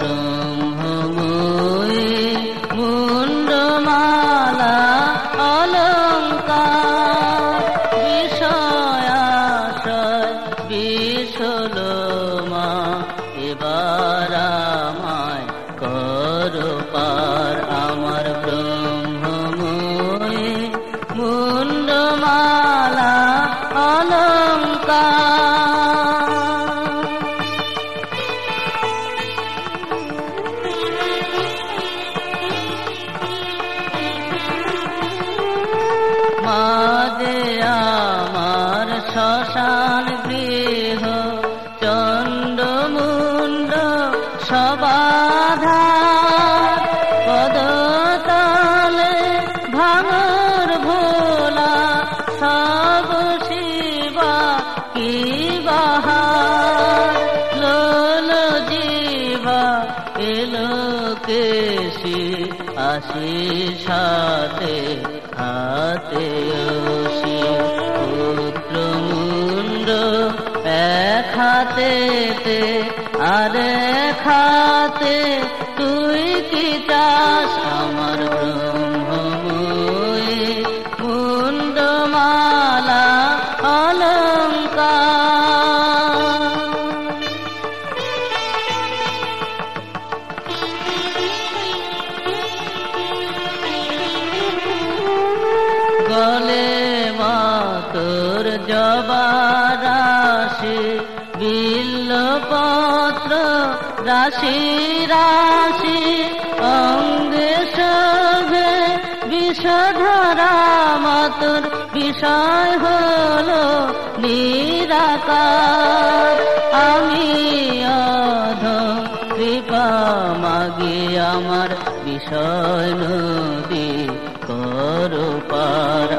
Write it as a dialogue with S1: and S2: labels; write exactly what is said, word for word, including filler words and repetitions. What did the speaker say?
S1: ব্রহ্মময়ী মুন্ডমালা অলঙ্কার বিষয়াশয় বিষলো মা এবার আমায় করো পার আমার ব্রহ্মময়ী মুন্ডমালা অলঙ্কার মাঝে আমার শ্মশান গৃহ চন্ডমুণ্ড সবাধার পদতলে ভাঙর ভোলা সব শিবা কি বাহার লোল জীবা এলো কেশি আসি সাথে হাতে ওসি পুত্র মুন্ড এক হাতেতে আর এক হাতে তুই কি চাস আমার ব্রহ্মময়ী মুন্ডমালা অলঙ্কার গলে মাতর জবা রাশি বিল্লপত্র রাশি রাশি অঙ্গে শোভে বিষধরা মাতর বিষয় হলো নিরাকার আমি অধম কৃপা মাগি আমার বিষয় নদী করো পার